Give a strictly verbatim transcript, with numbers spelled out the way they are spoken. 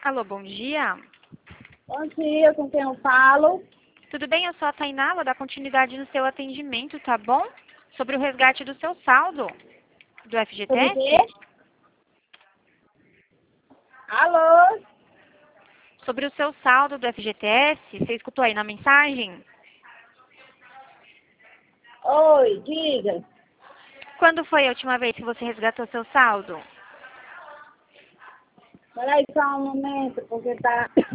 Alô, bom dia. Bom dia, com quem eu falo? Tudo bem? Eu sou a Tainá, vou dar continuidade no seu atendimento, tá bom? Sobre o resgate do seu saldo do Sobre o F G T S. quê? Alô? Sobre o seu saldo do F G T S, você escutou aí na mensagem? Oi, diga. Quando foi a última vez que você resgatou seu saldo? Peraí só um momento, porque tá